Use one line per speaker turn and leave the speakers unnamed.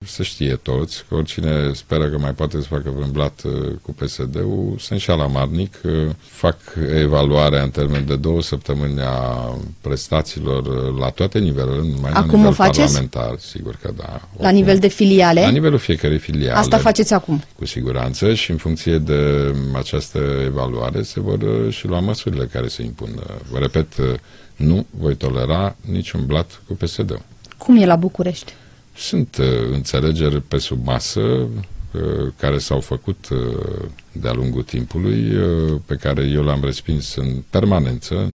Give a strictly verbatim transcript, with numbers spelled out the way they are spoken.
să știe toți că oricine speră că mai poate să facă vreun blat cu P S D-ul, sunt și alamarnic, fac evaluarea în termen de două săptămâni a prestațiilor la toate nivelurile, numai la nivel parlamentar, sigur că da. Oricum,
la nivel de filiale?
La nivelul fiecărei filiale.
Asta faceți acum?
Cu siguranță, și în funcție de această evaluare se vor și lua măsurile care se impun. Vă repet, nu voi tolera niciun blat cu P S D-ul.
Cum e la București?
Sunt uh, înțelegeri pe sub masă uh, care s-au făcut uh, de-a lungul timpului, uh, pe care eu le-am respins în permanență.